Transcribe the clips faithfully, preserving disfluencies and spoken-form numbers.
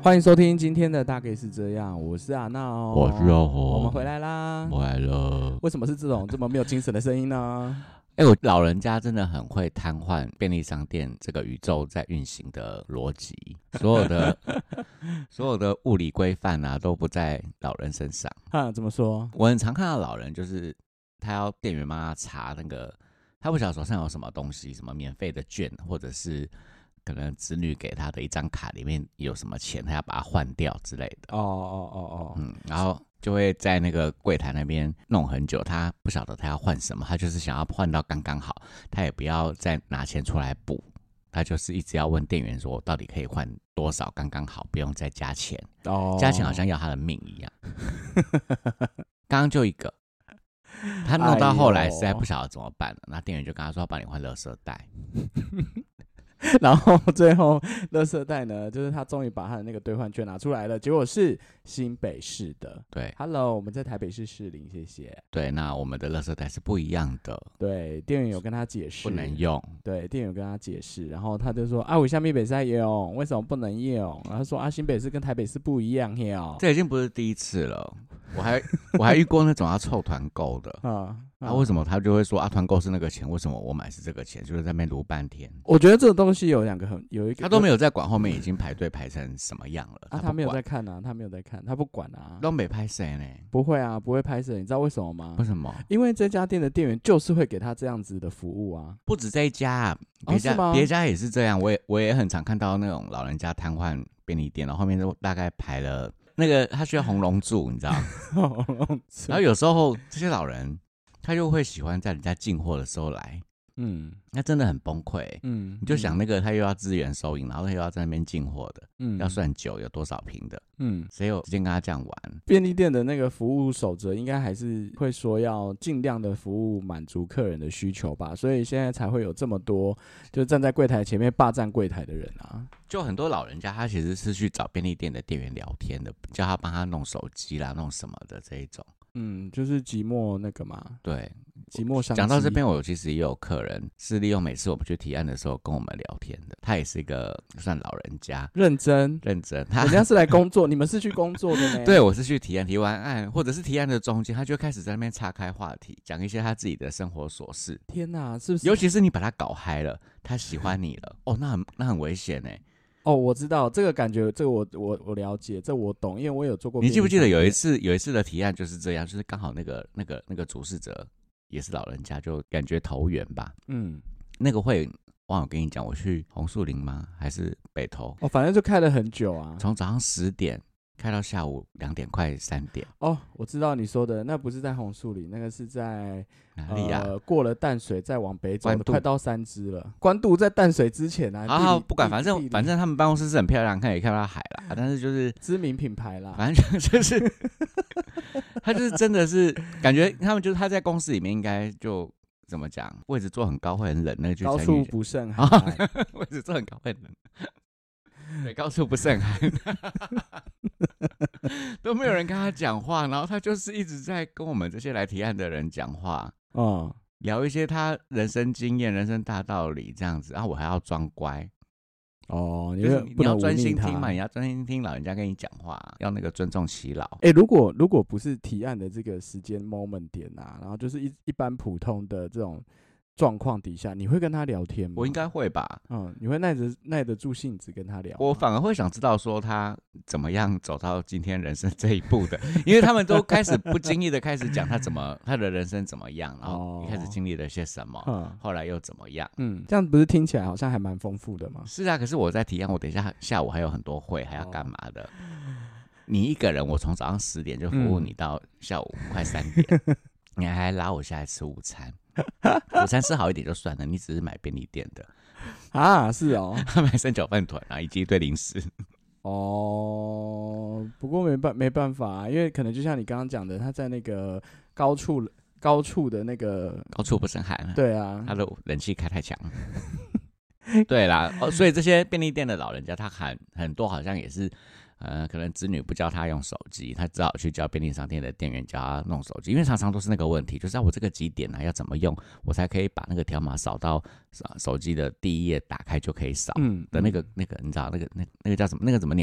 欢迎收听今天的大概是这样，我是阿闹， 我是肉红， 我们回来啦， 回来了。 为什么是这种这么没有精神的声音呢？ 哎、欸，我老人家真的很会瘫痪便利商店这个宇宙在运行的逻辑，所有的所有的物理规范啊都不在老人身上。 哈，怎么说？ 我很常看到老人，就是他要店员帮他查那个，他不晓得手上有什么东西，什么免费的券，或者是可能子女给他的一张卡里面有什么钱，他要把它换掉之类的。 哦哦哦哦， 嗯，然后就会在那个柜台那边弄很久，他不晓得他要换什么，他就是想要换到刚刚好，他也不要再拿钱出来补，他就是一直要问店员说，我到底可以换多少刚刚好，不用再加钱。哦，加钱好像要他的命一样。刚刚就一个，他弄到后来实在不晓得怎么办了，那、哎、店员就跟他说要帮你换垃圾袋。 然后最后垃圾袋呢，就是他终于把他的那个兑换券拿出来了，结果是新北市的。 对 ，Hello， 我们在台北市士林，谢谢。 对，那我们的垃圾袋是不一样的。 对，店员有跟他解释， 不能用。 对，店员有跟他解释，然后他就说啊，我下面北市在用，为什么不能用？然后他说啊，新北市跟台北市不一样哟。 这已经不是第一次了，我还我还遇过那种要凑团购的啊。啊，为什么他就会说啊？团购是那个钱，为什么我买是这个钱？就是在那边撸半天。 我觉得这个东西有两个很有一个， 他都没有在管后面已经排队排成什么样了。 啊，他没有在看啊，他没有在看，他不管啊。 都没拍谁呢？ 不会啊，不会拍摄。你知道为什么吗？ 为什么？ 因为这家店的店员就是会给他这样子的服务啊。 不止这一家、啊，别家、哦、别家也是这样。我也我也很常看到那种老人家瘫痪便利店，然后后面都大概排了那个他需要红龙柱，你知道？红龙柱。然后有时候这些老人。他就会喜欢在人家进货的时候来，嗯，那真的很崩溃，嗯，你就想那个他又要资源收银，然后他又要在那边进货的，嗯，要算酒有多少瓶的，嗯，谁有时间跟他这样玩？ 便利店的那个服务守则应该还是会说要尽量的服务满足客人的需求吧，所以现在才会有这么多就站在柜台前面霸占柜台的人啊。 就很多老人家他其实是去找便利店的店员聊天的，叫他帮他弄手机啦，弄什么的这一种。 嗯，就是寂寞那个嘛， 对， 寂寞商机。 讲到这边，我其实也有客人是利用每次我们去提案的时候跟我们聊天的，他也是一个算老人家， 认真认真，他人家是来工作，你们是去工作的呢？ 对，我是去提案，提完案或者是提案的中间，他就开始在那边岔开话题，讲一些他自己的生活琐事。 天哪，是不是？ 尤其是你把他搞嗨了，他喜欢你了，哦，那很那很危险哎。 哦，我知道这个感觉，这个我我我了解，这我懂，因为我有做过。 你记不记得有一次有一次的提案就是这样，就是刚好那个那个那个主事者也是老人家，就感觉投缘吧。嗯，那个会忘了跟你讲，我去红树林吗？还是北投？ 哦，反正就开了很久啊， 从早上十点开到下午两点快三点。 哦，我知道你说的，那不是在红树林，那个是在哪里啊？ 呃，过了淡水再往北走，快到三支了。关渡在淡水之前啊。 好好，不管，反正反正他们办公室是很漂亮，看也看到海啦，但是就是知名品牌啦。 反正就是他就是真的是感觉他们就是他在公司里面应该就怎么讲，位置坐很高会很冷，那个就高处不胜寒， 位置坐很高会很冷。对，高处不胜寒，都没有人跟他讲话，然后他就是一直在跟我们这些来提案的人讲话，嗯，聊一些他人生经验、人生大道理这样子，然后我还要装乖，哦，就是你要专心听嘛，你要专心听老人家跟你讲话，要那个尊重耆老。 哎、欸，如果如果不是提案的这个时间 moment 点啊，然后就是一一般普通的这种状况底下，你会跟他聊天吗？ 我应该会吧。 嗯，你会耐着耐得住性子跟他聊？ 我反而会想知道说他怎么样走到今天人生这一步的，因为他们都开始不经意的开始讲他怎么他的人生怎么样，然后一开始经历了些什么，哦、后来又怎么样。 嗯，这样不是听起来好像还蛮丰富的吗？ 是啊，可是我在提案，我等一下下午还有很多会，还要干嘛的？哦、你一个人，我从早上十点就服务你到下午快三点，嗯、你还拉我下来吃午餐。午餐吃好一点就算了，你只是买便利店的啊？是哦， 买三角饭团啊，以及一堆零食。 哦，不过没办没办法、啊，因为可能就像你刚刚讲的，他在那个高处高处的那个高处不胜寒。 对啊， 他的冷气开太强。对啦、哦，所以这些便利店的老人家，他很很多好像也是。呃，可能子女不教他用手机，他只好去教便利商店的店员教他弄手机，因为常常都是那个问题，就是啊，我这个几点啊要怎么用，我才可以把那个条码扫到手机的第一页打开就可以扫的那个、嗯、那个，你知道那个那那个叫什么？那个怎么念 ？web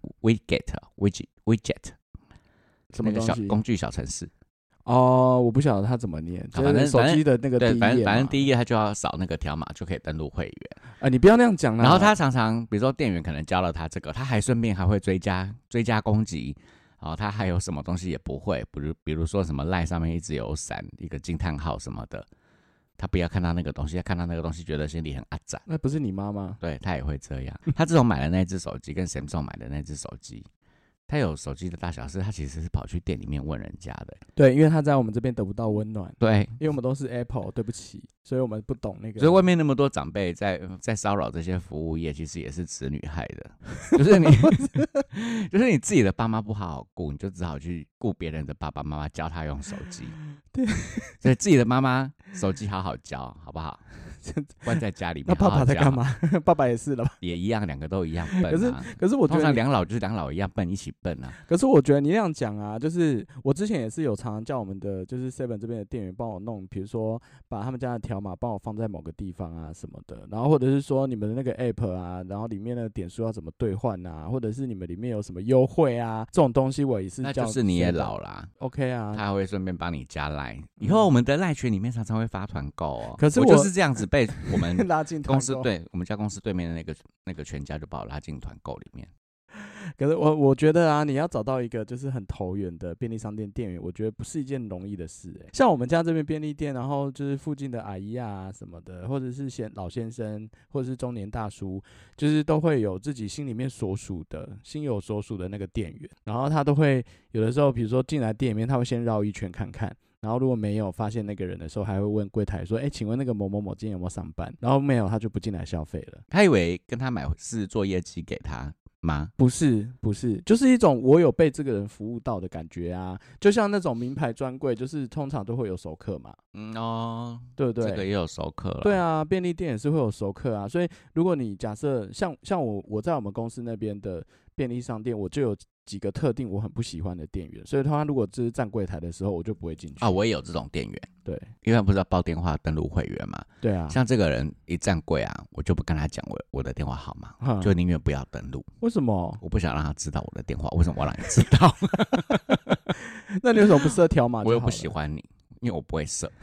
widget widget widget 什么东西？ 那个小工具小程式。 哦，我不晓得它怎么念，反正手机的那个第一页， 对，反正反正第一页它就要扫那个条码就可以登录会员啊！你不要那样讲啦。 然后他常常，比如说店员可能教了他这个，他还顺便还会追加追加攻击，然后他还有什么东西也不会，比如比如说什么赖上面一直有闪一个惊叹号什么的，他不要看到那个东西，他看到那个东西觉得心里很阿杂。 那不是你妈妈？ 对，他也会这样。他自从买了那只手机，跟 Samsung 买的那只手机。他有手机的大小事，他其实是跑去店里面问人家的。 对，因为他在我们这边得不到温暖。 对， 因为我们都是 Apple， 对不起，所以我们不懂那个。 所以外面那么多长辈在在骚扰这些服务业，其实也是子女害的。就是你，就是你自己的爸妈不好好顾，你就只好去顾别人的爸爸妈妈教他用手机。 对， 所以自己的妈妈手机好好教，好不好？关在家里面好好， 那爸爸在干嘛？爸爸也是了吧？ 也一样，两个都一样笨、啊。 可是，可是我觉得通常两老就是两老一样笨，一起笨啊。 可是我觉得你那样讲啊，就是我之前也是有常常叫我们的就是 Seven 这边的店员帮我弄，比如说把他们家的条码帮我放在某个地方啊什么的，然后或者是说你们的那个 App 啊，然后里面的点数要怎么兑换啊，或者是你们里面有什么优惠啊，这种东西我也是叫。 那就是你也老啦 ，OK 啊， 他还会顺便帮你加 Line， 以后我们的 Line 群里面常常会发团购哦。 可是 我, 我就是这样子被我们拉进公司，对我们家公司对面的那个那个全家就把我拉进团购里面。 可是我我觉得啊，你要找到一个就是很投缘的便利商店店员，我觉得不是一件容易的事、欸。像我们家这边便利店，然后就是附近的阿姨啊什么的，或者是先老先生，或者是中年大叔，就是都会有自己心里面所属的、心有所属的那个店员，然后他都会有的时候，比如说进来店里面，他会先绕一圈看看。然后如果没有发现那个人的时候，还会问柜台说：“哎，请问那个某某某今天有没有上班？”然后没有，他就不进来消费了。 他以为跟他买是做业绩给他吗？ 不是，不是，就是一种我有被这个人服务到的感觉啊。就像那种名牌专柜，就是通常都会有熟客嘛。 嗯哦， 对不对？ 这个也有熟客了。 对啊，便利店也是会有熟客啊。所以如果你假设像像我我在我们公司那边的便利商店，我就有几个特定我很不喜欢的店员，所以他如果这是站柜台的时候，我就不会进去啊。我也有这种店员， 对， 因为他不是要报电话登录会员嘛。 对啊， 像这个人一站柜啊，我就不跟他讲我我的电话号码，就宁愿不要登录。 为什么？ 我不想让他知道我的电话，为什么我要让你知道？ 那你为什么不设条码？ 我又不喜欢你，因为我不会设。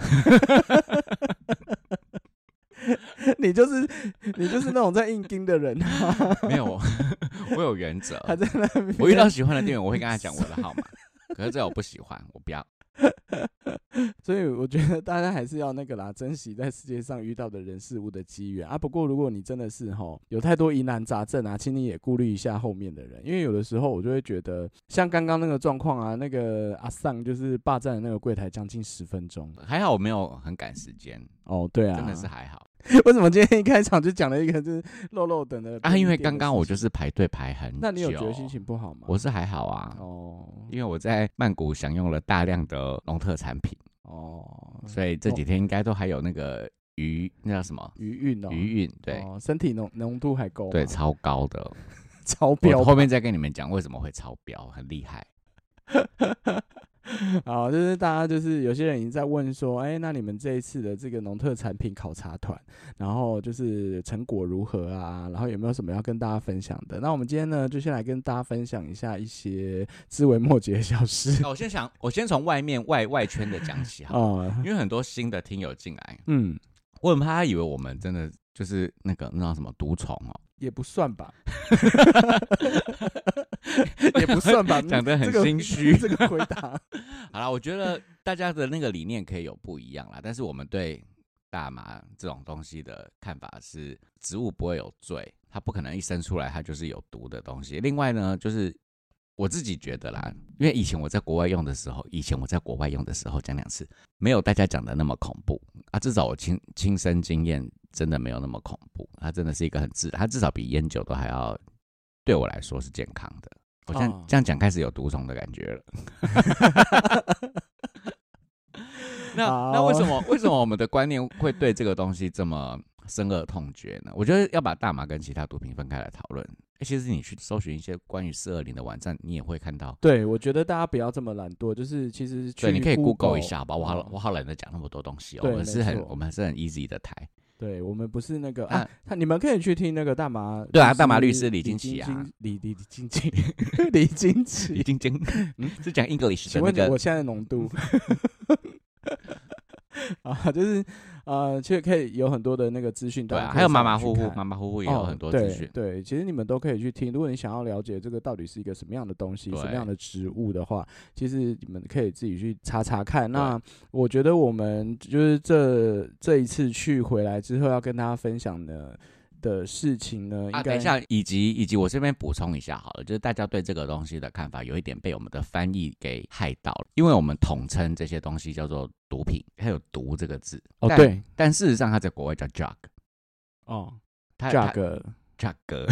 你就是你就是那种在硬盯的人、啊， 没有，我有原则。 还在那边， 我遇到喜欢的店员，我会跟他讲我的号码。可是这我不喜欢，我不要。 所以我觉得大家还是要那个啦，珍惜在世界上遇到的人事物的机缘啊。不过如果你真的是齁有太多疑难杂症啊，请你也顾虑一下后面的人，因为有的时候我就会觉得，像刚刚那个状况啊，那个阿桑就是霸占了那个柜台将近十分钟， 还好我没有很赶时间哦，对啊， 真的是还好。 为什么今天一开场就讲了一个就是漏漏等的啊？因为刚刚我就是排队排很久。 那你有觉得心情不好吗？ 我是还好啊， 哦， 因为我在曼谷享用了大量的农特产品， 哦， 所以这几天应该都还有那个余，那叫什么余韵哦， 余韵，对， 哦，身体浓浓度还够， 对，超高的， 超标。 我后面再跟你们讲为什么会超标，很厉害。 好，就是大家就是有些人已经在问说，哎、欸，那你们这一次的这个农特产品考察团，然后就是成果如何啊？然后有没有什么要跟大家分享的？那我们今天呢，就先来跟大家分享一下一些枝微末节的小事。 我先想，我先从外面外外圈的讲起好了，嗯，因为很多新的听友进来，嗯，我很怕他以为我们真的就是那个那叫什么毒虫哦。 也不算吧，也不算吧， 讲得很心虚、 这个。这个回答， 好啦，我觉得大家的那个理念可以有不一样啦，但是我们对大麻这种东西的看法是，植物不会有罪，它不可能一生出来它就是有毒的东西。另外呢，就是我自己觉得啦，因为以前我在国外用的时候，以前我在国外用的时候讲两次，没有大家讲的那么恐怖啊，至少我亲亲身经验。真的没有那么恐怖，它真的是一个很自然，它至少比烟酒都还要对我来说是健康的。我现在这样讲开始有毒虫的感觉了。那那为什么为什么我们的观念会对这个东西这么深恶痛绝呢？我觉得要把大麻跟其他毒品分开来讨论。欸、其实你去搜寻一些关于四二零的网站，你也会看到。 对，我觉得大家不要这么懒惰，就是其实去对，你可以 Google Google 一下吧。我好我好懒得讲那么多东西哦。我们是很我们是很 easy 的台。 对，我们不是那个啊，啊你们可以去听那个大麻， 对啊，大麻律师李金奇啊， 李李金奇，李金奇， 李金金，嗯，是讲 English 的那个。 请问我现在的浓度？啊，就是呃，其实可以有很多的那个资讯，对啊，还有马马虎虎，马马虎虎也有很多资讯、哦。 对，其实你们都可以去听。如果你想要了解这个到底是一个什么样的东西，什么样的植物的话，其实你们可以自己去查查看。那我觉得我们就是这这一次去回来之后，要跟大家分享的。的事情呢， 啊，等一下，以及以及我这边补充一下好了，就是大家对这个东西的看法有一点被我们的翻译给害到了，因为我们统称这些东西叫做毒品，它有毒这个字， 哦，对， 但事实上它在国外叫 drug， 哦 ，drug drug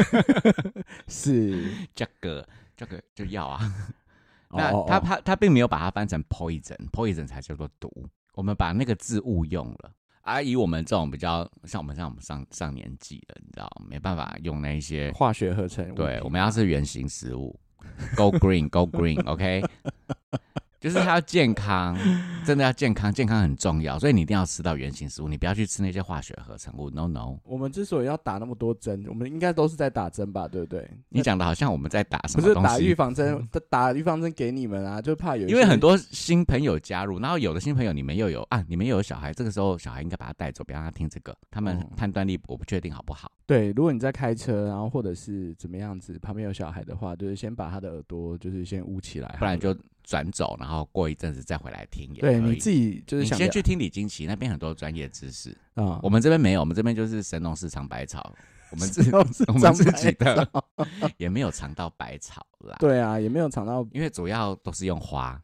是 drug drug 就药啊，那它它它并没有把它翻成 poison，poison poison 才叫做毒，我们把那个字误用了。啊，以我们这种比较像我们像我们上上年纪的，你知道，没办法用那一些化学合成物。 对，我们要是原型食物 ，Go Green，Go Green，OK， 就是它要健康，真的要健康，健康很重要，所以你一定要吃到原型食物，你不要去吃那些化学合成物 ，No No。 我们之所以要打那么多针，我们应该都是在打针吧，对不对？ 你讲的好像我们在打什么东西？ 不是打预防针，打预防针给你们啊，就怕有。 因为很多新朋友加入，然后有的新朋友你们又有啊，你们又有小孩，这个时候小孩应该把他带走，不要让他听这个，他们判断力我不确定好不好。 对，如果你在开车，然后或者是怎么样子，旁边有小孩的话，就是先把他的耳朵就是先捂起来， 不然就转走，然后过一阵子再回来听也可以。 对，你自己就是想你先去听李金奇那边很多专业知识啊、嗯，我们这边没有，我们这边就是神农氏尝百草，我们自我们自己的也没有尝到百草啦。 对啊，也没有尝到， 因为主要都是用花。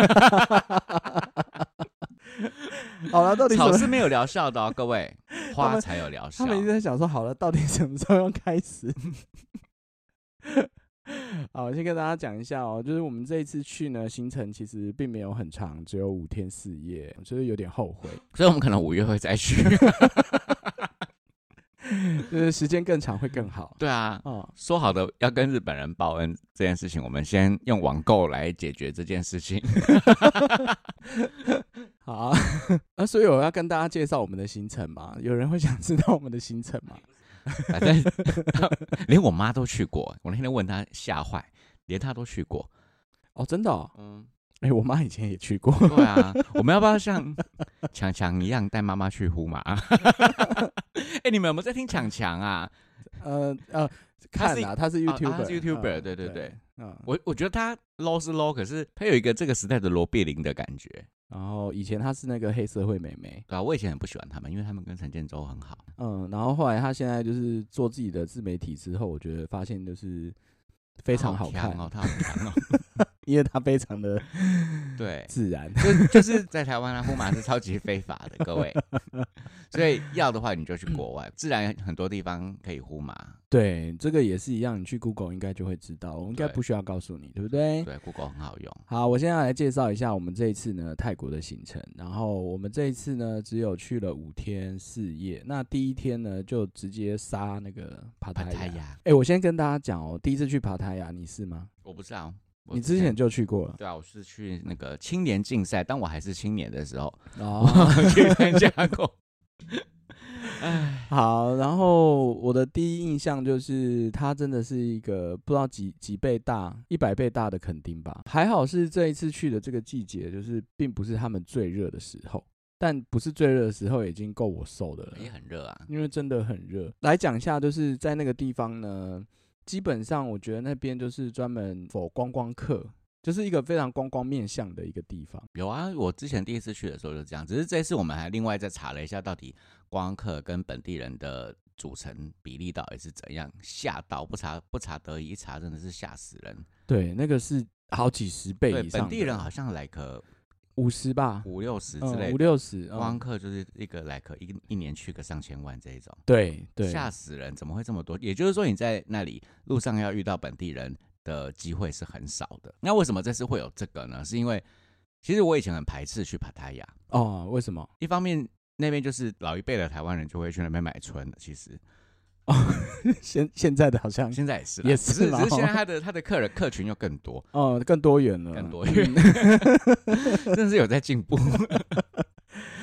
好了，到底草是没有疗效的哦，各位，花才有疗效。 他们一直在想说，好了，到底什么时候要开始？好，我先跟大家讲一下哦，就是我们这一次去呢，行程其实并没有很长，只有五天四夜，就是有点后悔， 所以我们可能五月会再去。 就是时间更长会更好。 对啊，哦、说好的要跟日本人报恩这件事情，我们先用网购来解决这件事情。 好啊，那所以我要跟大家介绍我们的行程嘛？有人会想知道我们的行程吗？ 反正连我妈都去过，我那天问她吓坏，连她都去过。 哦，真的、哦？嗯。哎、欸，我妈以前也去过。 对啊，我们要不要像强强一样带妈妈去呼麻？哎、欸，你们有没有在听强强啊？ 呃呃，看啊，他是 YouTuber，、 啊、他是 YouTuber，、呃、对对对。 对嗯、 我我觉得他 low 是 low， 可是他有一个这个时代的罗碧玲的感觉。 然后以前他是那个黑社会妹妹， 对啊，我以前很不喜欢他们，因为他们跟陈建州很好。 嗯，然后后来他现在就是做自己的自媒体之后，我觉得发现就是非常好看哦，他好强哦。 因为它非常的对自然， 就就是在台湾啊，呼麻是超级非法的，各位。所以要的话，你就去国外，自然很多地方可以呼麻。 对，这个也是一样，你去 Google 应该就会知道，我应该不需要告诉你，对不对？ 对 ，Google 很好用。 好，我现在来介绍一下我们这一次呢泰国的行程。然后我们这一次呢只有去了五天四夜，那第一天呢就直接杀那个帕塔亚。哎、欸，我先跟大家讲哦，第一次去帕塔亚，你是吗？ 我不知道。 你之前就去过了？ 对啊，我是去那个青年竞赛，当我还是青年的时候， 哦， 去参加过。 好，然后我的第一印象就是它真的是一个不知道几几倍大，一百倍大的垦丁吧。还好是这一次去的这个季节，就是并不是他们最热的时候，但不是最热的时候已经够我受的了。 也很热啊， 因为真的很热。来讲一下，就是在那个地方呢。基本上，我觉得那边就是专门 for 观光客，就是一个非常观光面向的一个地方。 有啊，我之前第一次去的时候就这样，只是这次我们还另外再查了一下，到底观光客跟本地人的组成比例到底是怎样，吓到不查不查得一查，真的是吓死人。 对，那个是好几十倍以上的， 本地人好像来个五十吧， 五六十之类的， 五六十， 观光客就是一个来个一一年去个上千万这一种， 对对， 吓死人，怎么会这么多？也就是说你在那里路上要遇到本地人的机会是很少的。那为什么这次会有这个呢？是因为其实我以前很排斥去帕塔亚哦，为什么？ 一方面那边就是老一辈的台湾人就会去那边买春的，其实。 哦，现现在的好像现在也是也是， 只是只是现在他的他的客人客群又更多哦，更多元了， 更多元，真的是有在进步。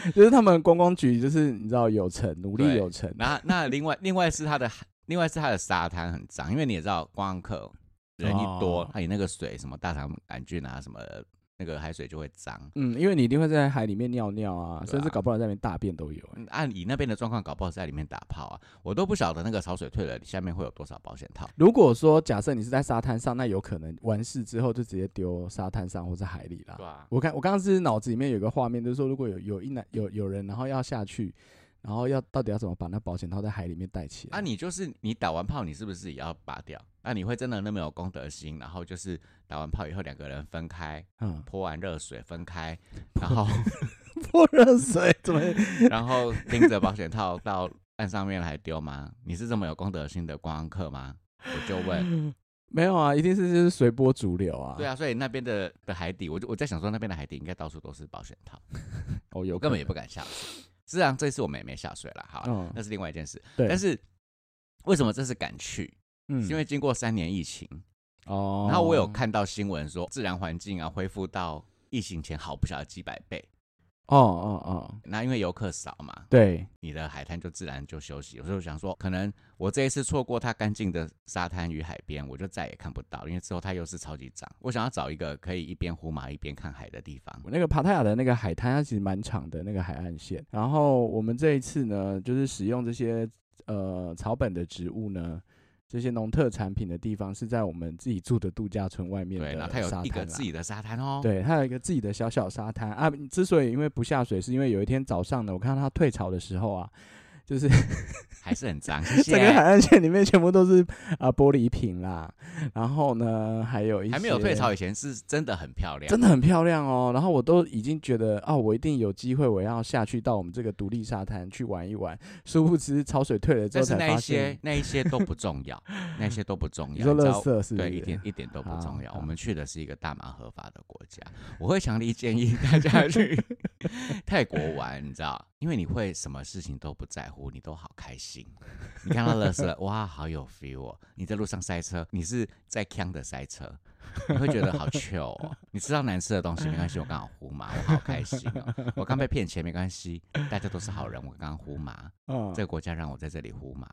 就是他们观光局就是你知道有成，努力有成。 那那另外另外是它的另外是它的沙滩很脏，因为你也知道观光客人一多，它、哦、你那个水什么大肠杆菌啊什么的。那个海水就会脏， 嗯，因为你一定会在海里面尿尿啊，啊甚至搞不好在那边大便都有、欸。 按以那边的状况，搞不好在里面打泡啊，我都不晓得那个潮水退了下面会有多少保险套。 如果说假设你是在沙滩上，那有可能完事之后就直接丢沙滩上或者海里啦。 对啊， 我看我刚刚是脑子里面有个画面，就是说如果有有一男有有人，然后要下去。然后要到底要怎么把那保险套在海里面带起来？ 啊，你就是你打完炮，你是不是也要拔掉？那、啊、你会真的那么有公德心？然后就是打完炮以后，两个人分开，嗯，泼完热水分开，然后泼热水怎么？ 然后拎着保险套到岸上面来丢吗？你是这么有公德心的观光客吗？我就问。 没有啊，一定是就是随波逐流啊。 对啊，所以那边的的海底，我就我在想说，那边的海底应该到处都是保险套。 哦，有我根本也不敢下水。实际上这次我们也没下水啦，好，嗯、那是另外一件事。但是为什么这次敢去？嗯，是因为经过三年疫情哦，然后我有看到新闻说，自然环境啊恢复到疫情前好不晓得几百倍。 哦哦哦， 那因为游客少嘛， 对， 你的海滩就自然就休息。所以我想说，可能我这一次错过它干净的沙滩与海边，我就再也看不到，因为之后它又是超级脏。我想要找一个可以一边呼麻一边看海的地方。 那个帕塔亚的那个海滩，它其实蛮长的那个海岸线。然后我们这一次呢，就是使用这些呃草本的植物呢。这些农特产品的地方是在我们自己住的度假村外面的沙滩。对， 然后它有一个自己的沙滩哦。 对，它有一个自己的小小沙滩啊。之所以因为不下水，是因为有一天早上呢，我看到它退潮的时候啊，就是还是很脏。谢谢。 整个海岸线里面全部都是啊、呃、玻璃瓶啦，然后呢还有一些还没有退潮以前是真的很漂亮， 真的很漂亮哦。然后我都已经觉得哦，我一定有机会我要下去到我们这个独立沙滩去玩一玩。殊不知潮水退了之后才发现， 那一些那一些都不重要，那些都不重要。 你说垃圾是不是？ 对，一点一点都不重要。我们去的是一个大麻合法的国家，我会强烈建议大家去泰国玩，你知道，因为你会什么事情都不在乎，你都好开心。你看到垃圾，哇，好有 feel 哦！你在路上塞车，你是在呛的塞车，你会觉得好 chill 哦。你吃到难吃的东西没关系，我刚好呼麻，我好开心哦。我刚被骗钱没关系，大家都是好人，我刚刚呼麻，哦、这个国家让我在这里呼麻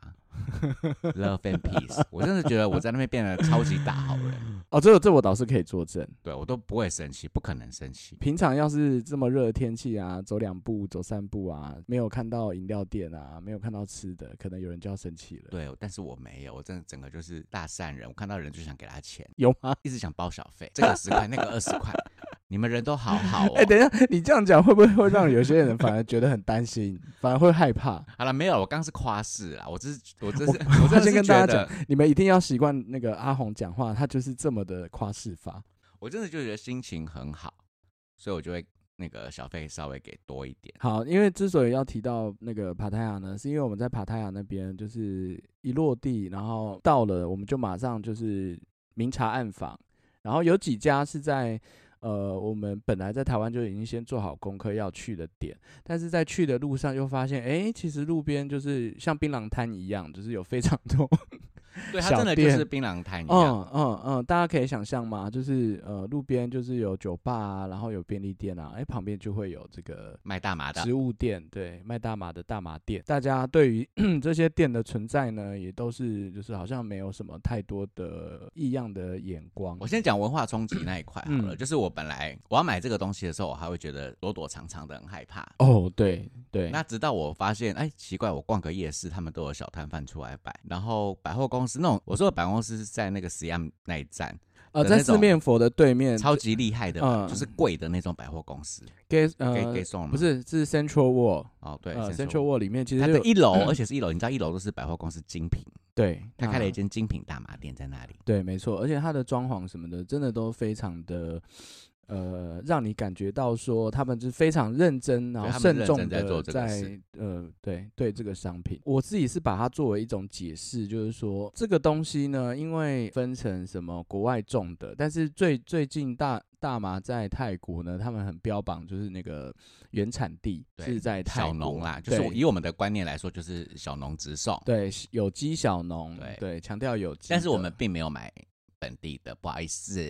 ，love and peace。我真的觉得我在那边变得超级大好人哦，这这我倒是可以作证， 对我都不会生气，不可能生气。 平常要是这么热的天气啊，走两步、走三步啊，没有看到饮料店啊，没有看到吃的，可能有人就要生气了。 对，但是我没有，我真的整个就是大善人，我看到人就想给他钱， 有吗？ 一直想包小费，这个十块，那个二十块，你们人都好好哦。 哎、欸，等一下，你这样讲会不会会让有些人反而觉得很担心，反而会害怕？ 好了，没有，我刚刚是夸饰啦，我这是我这是我我先跟大家讲，你们一定要习惯那个阿红讲话，他就是这么的夸饰法。 我真的就觉得心情很好，所以我就会那个小费稍微给多一点。 好，因为之所以要提到那个帕塔亚呢，是因为我们在帕塔亚那边就是一落地，然后到了我们就马上就是明察暗访，然后有几家是在呃我们本来在台湾就已经先做好功课要去的点，但是在去的路上又发现，哎，其实路边就是像槟榔摊一样，就是有非常多。 对，它真的就是槟榔摊一样。 嗯嗯嗯，大家可以想象吗？就是呃，路边就是有酒吧啊，然后有便利店啊，哎，旁边就会有这个卖大麻的植物店，对，卖大麻的大麻店。大家对于这些店的存在呢，也都是就是好像没有什么太多的异样的眼光。 我先讲文化冲击那一块好了，嗯、就是我本来我要买这个东西的时候，我还会觉得躲躲藏藏的很害怕。 哦，对对。 那直到我发现，哎，奇怪，我逛个夜市，他们都有小摊贩出来摆，然后百货公司。那种我说的百货公司是在那个 Siam 那一站， 呃，在四面佛的对面， 超级厉害的，嗯、就是贵的那种百货公司。 给呃给给送不是是 Central World 哦，对、 呃、，Central World 里面其实它的一楼，嗯、而且是一楼，你知道一楼都是百货公司精品， 对， 他开了一间精品大麻店在那里。 对，没错，而且它的装潢什么的，真的都非常的。呃，让你感觉到说他们是非常认真，然后慎重的在呃，对对这个商品，我自己是把它作为一种解释，就是说这个东西呢，因为分成什么国外种的，但是最最近大大麻在泰国呢，他们很标榜就是那个原产地是在泰国小农啦，就是以我们的观念来说，就是小农直送， 对，有机小农，对对，强调有机， 但是我们并没有买本地的，不好意思。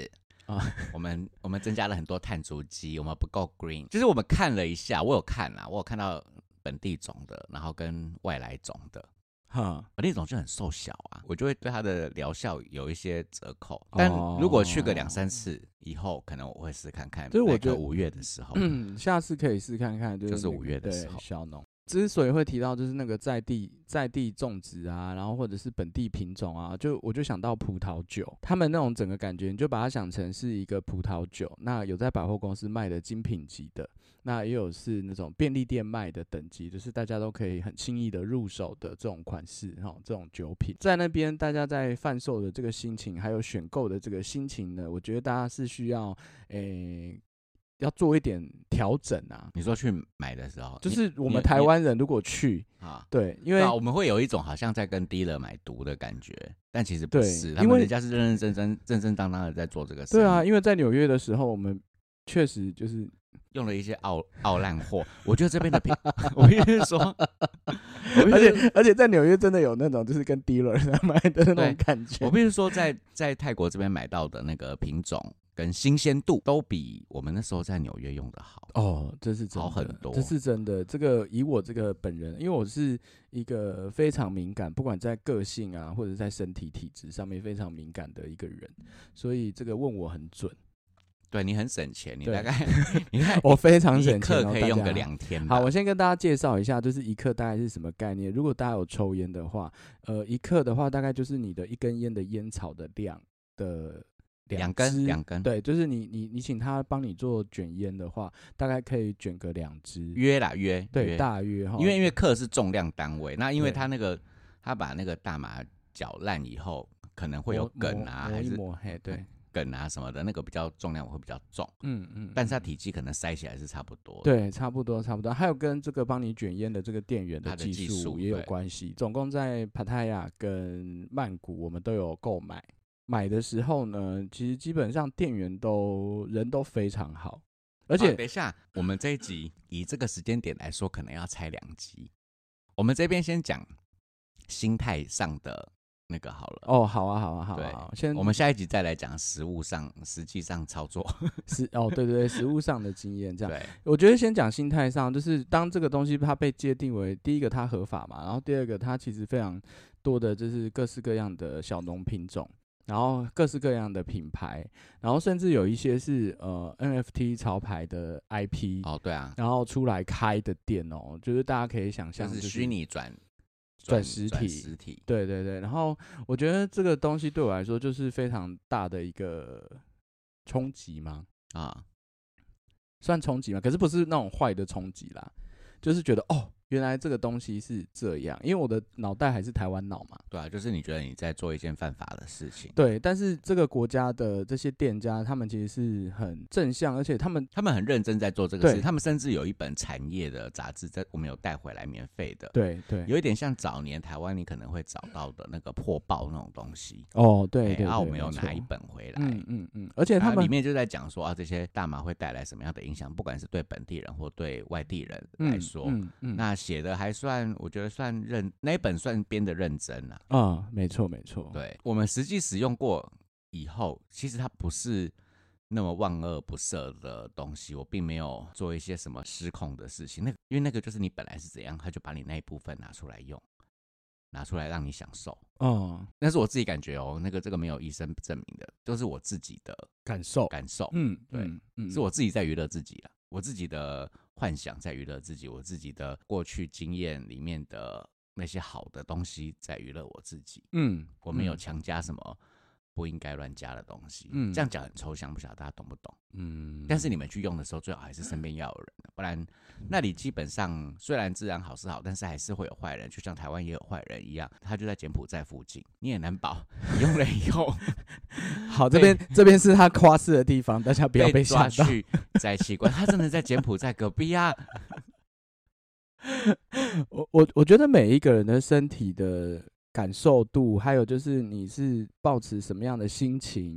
啊、我们我们增加了很多碳足迹，我们不够 green。就是我们看了一下，我有看啊，我有看到本地种的，然后跟外来种的。 哈， 本地种就很瘦小啊，我就会对它的疗效有一些折扣。但如果去个两三次以后，可能我会试看看。 就是我觉得五月的时候， 嗯，下次可以试看看，就是、那個、 就是五月的时候， 小农。之所以会提到就是那个在地在地种植啊，然后或者是本地品种啊，就我就想到葡萄酒，他们那种整个感觉，你就把它想成是一个葡萄酒，那有在百货公司卖的精品级的，那也有是那种便利店卖的等级，就是大家都可以很轻易的入手的这种款式哈，这种酒品，在那边大家在贩售的这个心情，还有选购的这个心情呢，我觉得大家是需要诶。要做一点调整啊！ 你说去买的时候， 就是我们台湾人如果去啊，对，因为、 啊、我们会有一种好像在跟 dealer 买毒的感觉，但其实不是，他们人家是认认真真、正正当当的在做这个事。 对啊，因为在纽约的时候，我们确实就是用了一些奥奥烂货。我觉得这边的品，我必须说， 而且而且在纽约真的有那种就是跟 dealer 在买的那种感觉。 我必须说在，在在泰国这边买到的那个品种跟新鲜度都比我们那时候在纽约用的好哦，这是真的， 好很多， 这是真的。这个以我这个本人，因为我是一个非常敏感，不管在个性啊，或者在身体体质上面非常敏感的一个人，所以这个问我很准。 对，你很省钱，你大概你看我非常省钱， 一克可以用个两天。 好，我先跟大家介绍一下，就是一克大概是什么概念。如果大家有抽烟的话，呃，一克的话大概就是你的一根烟的烟草的量的两根，两根， 对，就是你你你请他帮你做卷烟的话，大概可以卷个两支， 约啦约， 对， 约大约哈， 因为因为克是重量单位，那因为他那个他把那个大麻搅烂以后，可能会有梗啊，还是抹黑，对。 梗啊什么的，那个比较重量会比较重，嗯嗯，但是它体积可能塞起来是差不多的， 对，差不多差不多。还有跟这个帮你卷烟的这个店员的技术也有关系。总共在帕泰亚跟曼谷，我们都有购买。买的时候呢，其实基本上店员都人都非常好，而且、 啊、等一下，我们这一集以这个时间点来说，可能要拆两集。我们这边先讲心态上的。那个好了哦，好啊，好啊，好啊， 对，先我们下一集再来讲实物上、实际上操作。 实哦，对对对，实物上的经验这样。 对， 我觉得先讲心态上，就是当这个东西它被界定为第一个它合法嘛，然后第二个它其实非常多的就是各式各样的小农品种，然后各式各样的品牌，然后甚至有一些是呃 N F T 潮牌的 I P 哦，对啊， 然后出来开的店哦，就是大家可以想象， 就是虚拟转。 转实体， 实体， 对对对。然后我觉得这个东西对我来说就是非常大的一个冲击嘛，啊，算冲击嘛，可是不是那种坏的冲击啦，就是觉得哦，原来这个东西是这样，因为我的脑袋还是台湾脑嘛。 对啊，就是你觉得你在做一件犯法的事情。 对，但是这个国家的这些店家，他们其实是很正向，而且他们他们很认真在做这个事。他们甚至有一本产业的杂志，在我们有带回来免费的。 对对， 有一点像早年台湾你可能会找到的那个破报那种东西。 哦，对对对， 然后我们有拿一本回来。 嗯嗯嗯，而且他们里面就在讲说啊，这些大麻会带来什么样的影响，不管是对本地人或对外地人来说。嗯嗯嗯，那写的还算，我觉得算认，那一本算编的认真啊。 啊、嗯，没错没错。 对，我们实际使用过以后，其实它不是那么万恶不赦的东西。我并没有做一些什么失控的事情，那因为那个就是你本来是怎样，他就把你那一部分拿出来用，拿出来让你享受。哦，那是我自己感觉哦，那个这个没有医生证明的，都是我自己的感受感受。 嗯， 对，嗯嗯、是我自己在娱乐自己啊。我自己的幻想在娱乐自己，我自己的过去经验里面的那些好的东西在娱乐我自己。嗯，我没有强加什么不应该乱加的东西。嗯，这样讲很抽象，不晓得大家懂不懂？嗯，但是你们去用的时候，最好还是身边要有人，不然那里基本上虽然治安好是好，但是还是会有坏人，就像台湾也有坏人一样，他就在柬埔寨附近，你也难保你用了以后。 好，这边这边是他夸饰的地方，大家不要被抓去摘器官。他真的在柬埔寨隔壁啊！ 我我我觉得每一个人的身体的感受度，还有就是你是抱持什么样的心情，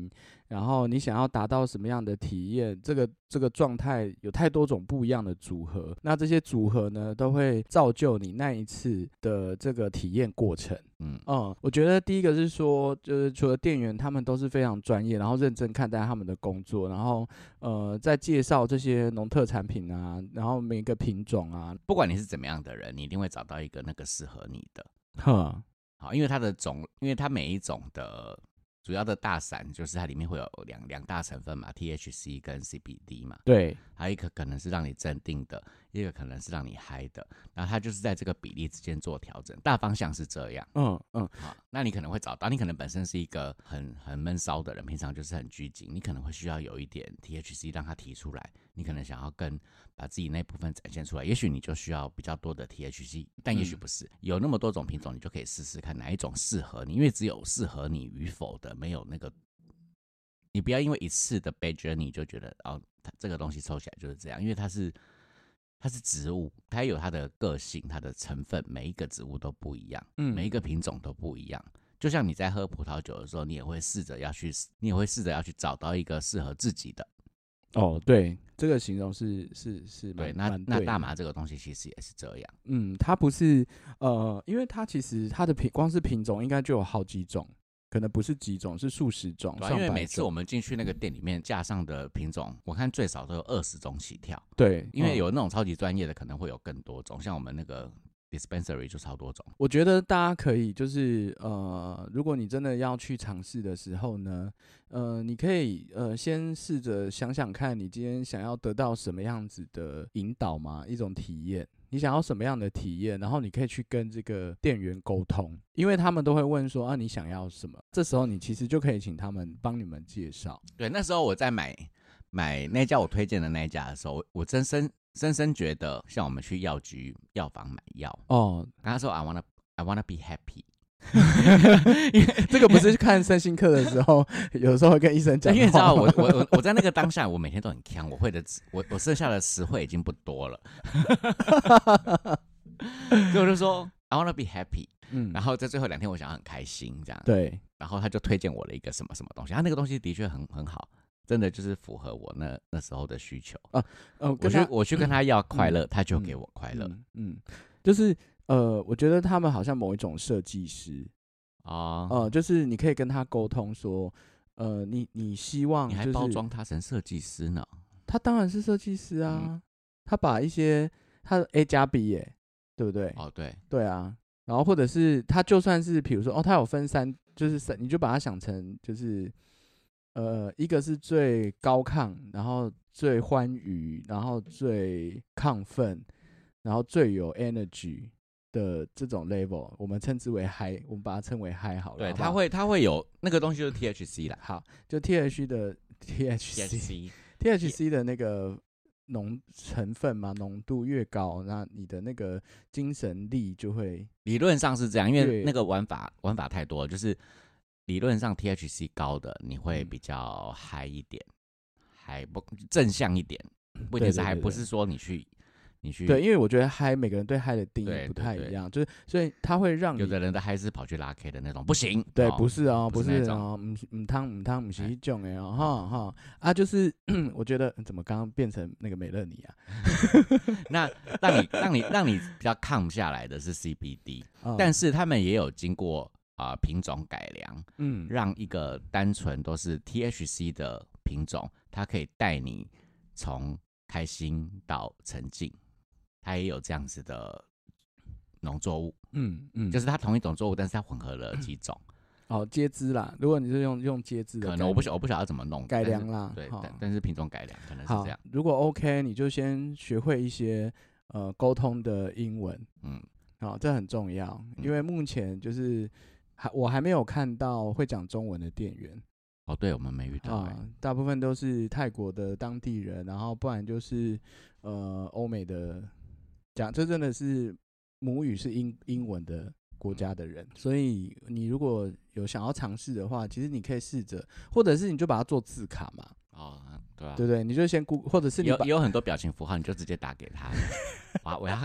然后你想要达到什么样的体验，这个这个状态有太多种不一样的组合，那这些组合呢都会造就你那一次的这个体验过程。嗯嗯，我觉得第一个是说，就是除了店员他们都是非常专业，然后认真看待他们的工作，然后呃在介绍这些农特产品啊，然后每个品种啊， 不管你是怎么样的人，你一定会找到一个那个适合你的。 呵， 好，因为它的种，因为它每一种的主要的大伞就是它里面会有两两大成分嘛 ，T H C 跟 C B D 嘛。 对， 还有一个可能是让你镇定的，一个可能是让你嗨的，然后它就是在这个比例之间做调整，大方向是这样。嗯嗯，好，那你可能会找到，你可能本身是一个很很闷骚的人，平常就是很拘谨，你可能会需要有一点 T H C 让它提出来，你可能想要更把自己那部分展现出来，也许你就需要比较多的 T H C， 但也许不是、嗯，有那么多种品种，你就可以试试看哪一种适合你，因为只有适合你与否的，没有那个。你不要因为一次的 bad journey 就觉得哦，它这个东西抽起来就是这样，因为它是它是植物，它有它的个性，它的成分，每一个植物都不一样，嗯，每一个品种都不一样。就像你在喝葡萄酒的时候，你也会试着要去，你也会试着要去找到一个适合自己的。 哦，对，这个形容是是是对，那那大麻这个东西其实也是这样。 嗯，它不是呃，因为它其实它的品光是品种应该就有好几种。可能不是几种，是数十种。 对、啊，因为每次我们进去那个店里面架上的品种，我看最少都有二十种起跳。 对， 因为有那种超级专业的，可能会有更多种，像我们那个 dispensary 就超多种。 我觉得大家可以就是呃，如果你真的要去尝试的时候呢，呃，你可以呃先试着想想看，你今天想要得到什么样子的引导嘛，一种体验。你想要什么样的体验，然后你可以去跟这个店员沟通，因为他们都会问说啊，你想要什么？这时候你其实就可以请他们帮你们介绍。 对，那时候我在买买那家我推荐的那一家的时候，我真深深深觉得，像我们去药局药房买药哦，跟他说 I wanna I wanna be happy。 这个不是看身心课的时候，有时候会跟医生讲， 因为你知道我我我在那个当下，我每天都很强，我会的我我剩下的词汇已经不多了，所以我就说 I wanna be happy，嗯，然后在最后两天我想要很开心这样， 对， 然后他就推荐我了一个什么什么东西，他那个东西的确很很好，真的就是符合我那那时候的需求啊，呃，我去我去跟他要快乐，嗯、他就给我快乐， 嗯，嗯就是。呃，我觉得他们好像某一种设计师啊，呃，就是你可以跟他沟通说，呃，你你希望、就是、 你还包装他成设计师呢？ 他当然是设计师啊，嗯、他把一些他的 A 加 B 耶，对不对？ 哦，对， 对啊，然后或者是他就算是比如说哦，他有分三，就是三，你就把它想成就是呃，一个是最高亢，然后最欢愉，然后最亢奋，然后最有 energy。的这种 level， 我们称之为 high， 我们把它称为 high 好了。 对， 好好它会它会有那个东西就是 T H C 啦。 好，就 T H C 的 T H C T H C 的那个浓成分嘛，浓度越高，那你的那个精神力就会。 理论上是这样，因为那个玩法玩法太多了，就是理论上 T H C 高的你会比较嗨一点，还不正向一点，不一定是还不是说你去。你去对，因为我觉得嗨，每个人对嗨的定义不太一样，就是所以他会让你有的人的嗨是跑去拉 K 的那种，不行， 对， 哦、 不是哦，不是哦， 唔唔汤唔汤唔是一种哎哦，哈哈啊，就是我觉得怎么刚刚变成那个美乐妮啊？ 那让你让你让你比较抗下来的是 C B D，、哦、但是他们也有经过啊、呃、品种改良，嗯，让一个单纯都是 T H C 的品种，它可以带你从开心到沉静。它也有这样子的农作物，嗯嗯，就是它同一种作物，但是它混合了几种。 哦，接枝啦，如果你是用用接枝的， 可能我不晓我不晓得怎么弄改良啦， 对，但, 但是品种改良可能是这样。 如果 OK， 你就先学会一些呃沟通的英文，嗯，好、哦，这很重要，因为目前就是还我还没有看到会讲中文的店员。 哦，对，我们没遇到、欸啊，大部分都是泰国的当地人，然后不然就是呃欧美的。讲这真的是母语是英英文的国家的人，所以你如果有想要尝试的话，其实你可以试着，或者是你就把它做字卡嘛。 哦，对啊， 对不对？你就先估，或者是你有有很多表情符号，你就直接打给他。哇，我要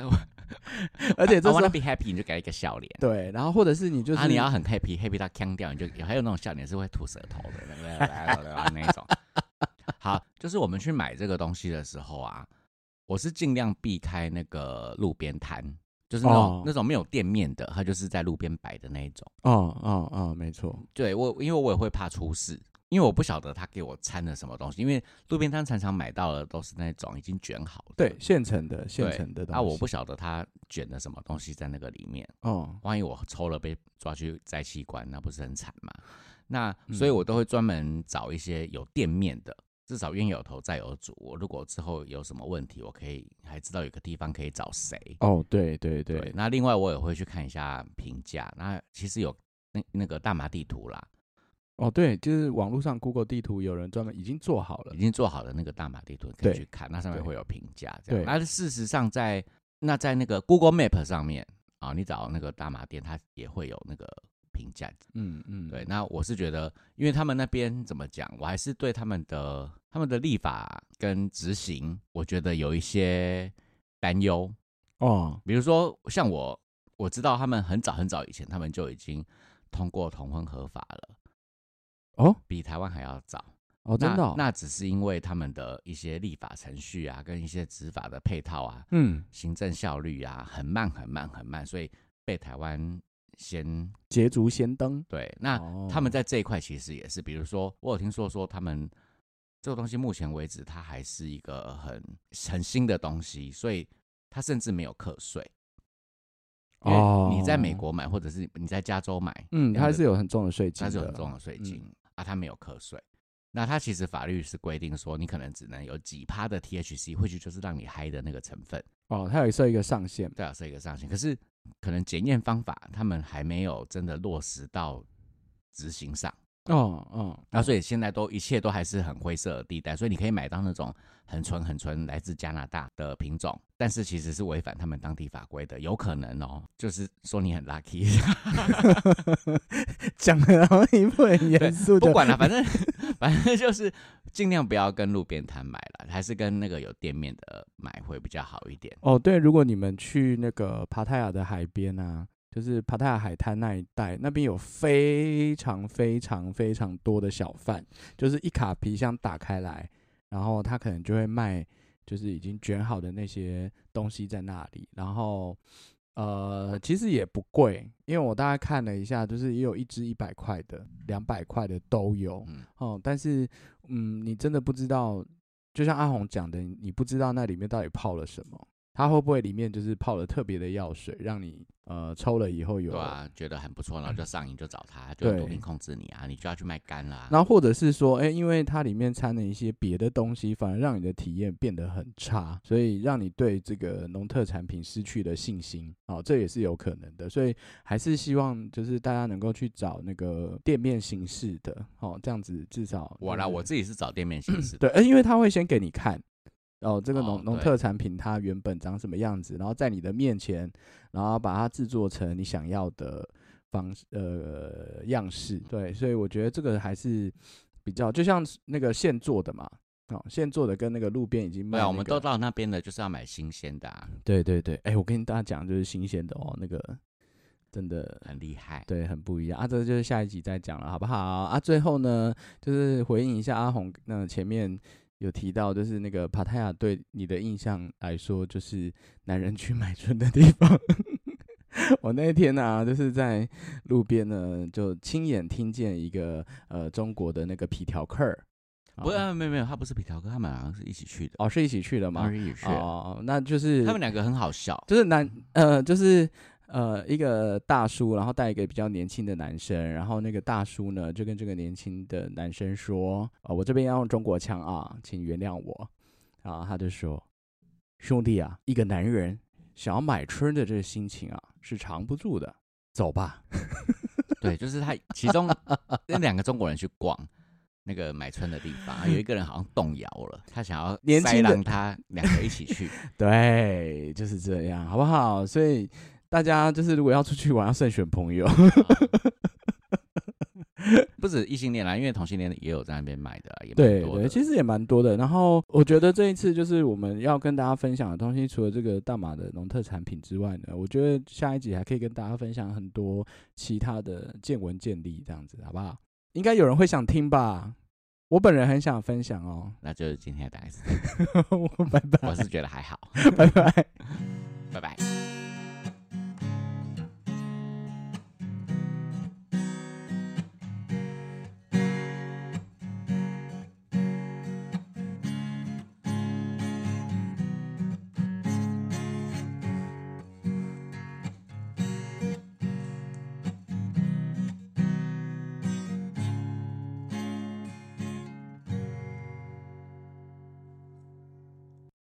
而且这时候 I wanna be happy 你就给他一个笑脸， 对，然后或者是你就是啊你要很 happy happy 到呛掉，你就还有那种笑脸是会吐舌头的那一种。好，就是我们去买这个东西的时候啊，我是尽量避开那个路边摊，就是那种、哦、那种没有店面的，它就是在路边摆的那一种。 哦哦哦，没错。 对我，因为我也会怕出事，因为我不晓得他给我掺了什么东西，因为路边摊常常买到的都是那种已经卷好的， 对，现成的现成的东西。 啊，我不晓得他卷了什么东西在那个里面。哦，万一我抽了被抓去摘器官，那不是很惨吗？那所以我都会专门找一些有店面的。至少冤有头债有主，我如果之后有什么问题，我可以还知道有个地方可以找谁。 哦，对对 对, 对。 那另外我也会去看一下评价，那其实有那那个大麻地图啦。 哦，对，就是网络上 Google 地图有人专门已经做好了， 已经做好了那个大麻地图可以去看，那上面会有评价。对，那事实上在那在那个 Google Map 上面啊，你找那个大麻店，它也会有那个。评价，嗯嗯，对，那我是觉得，因为他们那边怎么讲，我还是对他们的他们的立法跟执行，我觉得有一些担忧哦。比如说，像我我知道他们很早很早以前，他们就已经通过同婚合法了，哦，比台湾还要早哦，真的、哦那。那只是因为他们的一些立法程序啊，跟一些执法的配套啊，嗯，行政效率啊，很慢很慢很慢，所以被台湾。先捷足先登， 对，那他们在这一块其实也是，比如说我有听说说他们这个东西目前为止它还是一个很很新的东西，所以它甚至没有课税。因为你在美国买或者是你在加州买， 嗯，它是有很重的税金的， 它是有很重的税金、嗯、啊，它没有课税。那它其实法律是规定说，你可能只能有几趴的 T H C， 或许就是让你嗨的那个成分。 哦，它有设一个上限， 对啊，设一个上限。可是可能检验方法他们还没有真的落实到执行上。哦哦，那、啊、所以现在都一切都还是很灰色的地带，所以你可以买到那种很纯很纯来自加拿大的品种，但是其实是违反他们当地法规的，有可能哦，就是说你很 lucky， 讲的然后一副很严肃， 不管了，反正反正就是尽量不要跟路边摊买了，还是跟那个有店面的买会比较好一点。 哦，对，如果你们去那个帕泰亚的海边啊。就是帕泰亚海滩那一带，那边有非常非常非常多的小贩，就是一卡皮箱打开来，然后他可能就会卖，就是已经卷好的那些东西在那里，然后呃，其实也不贵，因为我大概看了一下，就是也有一支一百块的、两百块的都有，嗯，哦，但是嗯，你真的不知道，就像阿红讲的，你不知道那里面到底泡了什么。它会不会里面就是泡了特别的药水，让你呃抽了以后有对啊觉得很不错，然后就上瘾就找他，就毒品控制你啊，你就要去卖干啦。 然后或者是说，哎、欸，因为它里面掺了一些别的东西，反而让你的体验变得很差，所以让你对这个农特产品失去了信心。哦，这也是有可能的。所以还是希望就是大家能够去找那个店面形式的，哦，这样子至少我啦，我自己是找店面形式的， 对，呃，因为他会先给你看。哦，这个农农特产品它原本长什么样子，然后在你的面前，然后把它制作成你想要的方呃样式，对，所以我觉得这个还是比较就像那个现做的嘛，哦，现做的跟那个路边已经卖、那個， 对啊，我们都到那边的就是要买新鲜的啊， 对对对，哎，我跟大家讲就是新鲜的哦，那个真的很厉害， 对，很不一样啊，这个就是下一集再讲了，好不好啊？最后呢，就是回应一下阿红那前面。有提到，就是那个帕泰亚对你的印象来说，就是男人去买春的地方。我那天呢、啊，就是在路边呢，就亲眼听见一个呃中国的那个皮条客。 不是，没有没有，他不是皮条客，他们好像是一起去的。 哦，是一起去的吗？ 是一起去的。 哦，那就是他们两个很好笑， 就是男呃，就是。呃，一个大叔，然后带一个比较年轻的男生，然后那个大叔呢，就跟这个年轻的男生说：“呃，我这边要用中国腔啊，请原谅我。”然后他就说：“兄弟啊，一个男人想要买春的这个心情啊，是藏不住的，走吧。” 对，就是他，其中那两个中国人去逛那个买春的地方，有一个人好像动摇了，他想要塞让他两个一起去。 对，就是这样，好不好？所以。大家就是如果要出去玩，要慎选朋友。 不止异性恋啦，因为同性恋也有在那边买的啦，也蛮对多的。 对，其实也蛮多的。然后我觉得这一次就是我们要跟大家分享的东西，除了这个大马的农特产品之外呢，我觉得下一集还可以跟大家分享很多其他的见闻见利，这样子好不好？应该有人会想听吧？我本人很想分享哦。 那就是今天的大概是拜拜。 我是觉得还好。 拜拜， 拜拜。